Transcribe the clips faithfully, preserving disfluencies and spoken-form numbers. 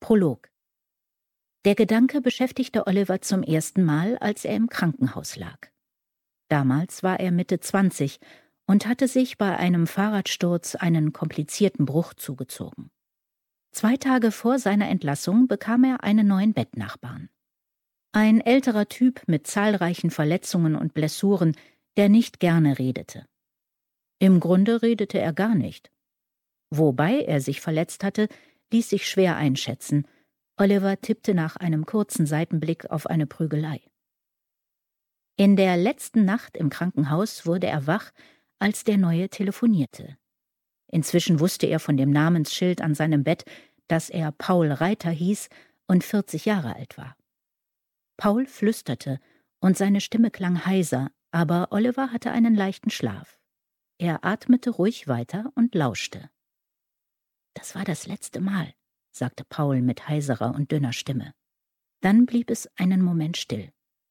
Prolog. Der Gedanke beschäftigte Oliver zum ersten Mal, als er im Krankenhaus lag. Damals war er Mitte zwanzig und hatte sich bei einem Fahrradsturz einen komplizierten Bruch zugezogen. Zwei Tage vor seiner Entlassung bekam er einen neuen Bettnachbarn. Ein älterer Typ mit zahlreichen Verletzungen und Blessuren, der nicht gerne redete. Im Grunde redete er gar nicht. Wobei er sich verletzt hatte, ließ sich schwer einschätzen. Oliver tippte nach einem kurzen Seitenblick auf eine Prügelei. In der letzten Nacht im Krankenhaus wurde er wach, als der Neue telefonierte. Inzwischen wusste er von dem Namensschild an seinem Bett, dass er Paul Reiter hieß und vierzig Jahre alt war. Paul flüsterte und seine Stimme klang heiser, aber Oliver hatte einen leichten Schlaf. Er atmete ruhig weiter und lauschte. »Das war das letzte Mal«, sagte Paul mit heiserer und dünner Stimme. Dann blieb es einen Moment still.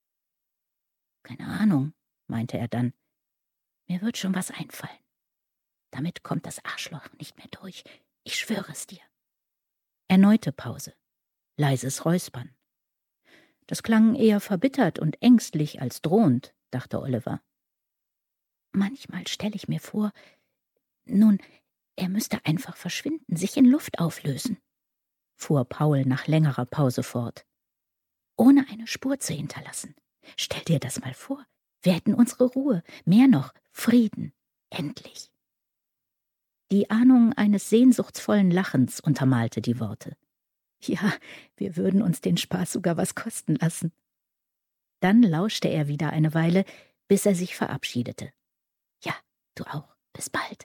»Keine Ahnung«, meinte er dann. »Mir wird schon was einfallen. Damit kommt das Arschloch nicht mehr durch. Ich schwöre es dir.« Erneute Pause. Leises Räuspern. Das klang eher verbittert und ängstlich als drohend, dachte Oliver. »Manchmal stelle ich mir vor, nun, er müsste einfach verschwinden, sich in Luft auflösen«, fuhr Paul nach längerer Pause fort. »Ohne eine Spur zu hinterlassen. Stell dir das mal vor. Wir hätten unsere Ruhe, mehr noch, Frieden, endlich.« Die Ahnung eines sehnsuchtsvollen Lachens untermalte die Worte. »Ja, wir würden uns den Spaß sogar was kosten lassen.« Dann lauschte er wieder eine Weile, bis er sich verabschiedete. »Ja, du auch. Bis bald.«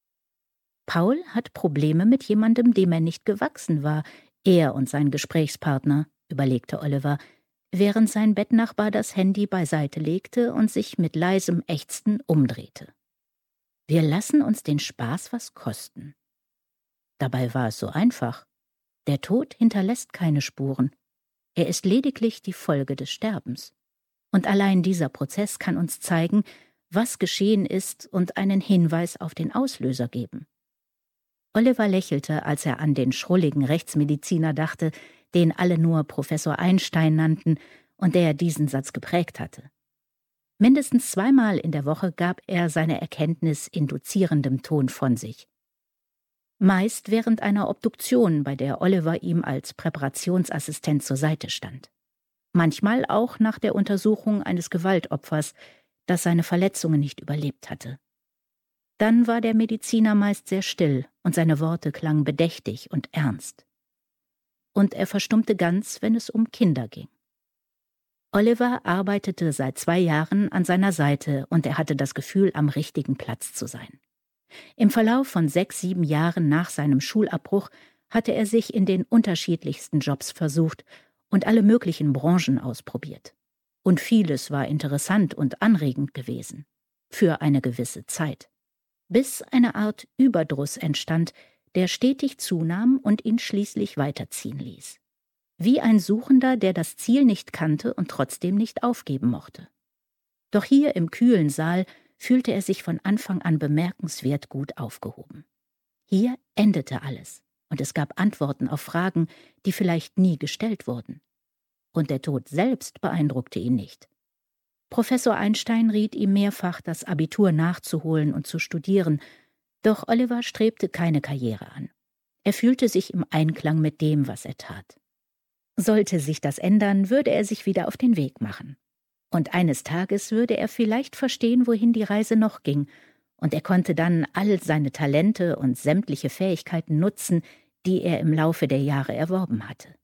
Paul hat Probleme mit jemandem, dem er nicht gewachsen war, er und sein Gesprächspartner, überlegte Oliver, während sein Bettnachbar das Handy beiseite legte und sich mit leisem Ächzen umdrehte. Wir lassen uns den Spaß was kosten. Dabei war es so einfach. Der Tod hinterlässt keine Spuren. Er ist lediglich die Folge des Sterbens. Und allein dieser Prozess kann uns zeigen, was geschehen ist und einen Hinweis auf den Auslöser geben. Oliver lächelte, als er an den schrulligen Rechtsmediziner dachte, den alle nur Professor Einstein nannten und der diesen Satz geprägt hatte. Mindestens zweimal in der Woche gab er seine Erkenntnis in dozierendem Ton von sich. Meist während einer Obduktion, bei der Oliver ihm als Präparationsassistent zur Seite stand. Manchmal auch nach der Untersuchung eines Gewaltopfers, das seine Verletzungen nicht überlebt hatte. Dann war der Mediziner meist sehr still und seine Worte klangen bedächtig und ernst. Und er verstummte ganz, wenn es um Kinder ging. Oliver arbeitete seit zwei Jahren an seiner Seite und er hatte das Gefühl, am richtigen Platz zu sein. Im Verlauf von sechs, sieben Jahren nach seinem Schulabbruch hatte er sich in den unterschiedlichsten Jobs versucht und alle möglichen Branchen ausprobiert. Und vieles war interessant und anregend gewesen. Für eine gewisse Zeit. Bis eine Art Überdruss entstand, der stetig zunahm und ihn schließlich weiterziehen ließ. Wie ein Suchender, der das Ziel nicht kannte und trotzdem nicht aufgeben mochte. Doch hier im kühlen Saal fühlte er sich von Anfang an bemerkenswert gut aufgehoben. Hier endete alles und es gab Antworten auf Fragen, die vielleicht nie gestellt wurden. Und der Tod selbst beeindruckte ihn nicht. Professor Einstein riet ihm mehrfach, das Abitur nachzuholen und zu studieren, doch Oliver strebte keine Karriere an. Er fühlte sich im Einklang mit dem, was er tat. Sollte sich das ändern, würde er sich wieder auf den Weg machen. Und eines Tages würde er vielleicht verstehen, wohin die Reise noch ging, und er konnte dann all seine Talente und sämtliche Fähigkeiten nutzen, die er im Laufe der Jahre erworben hatte.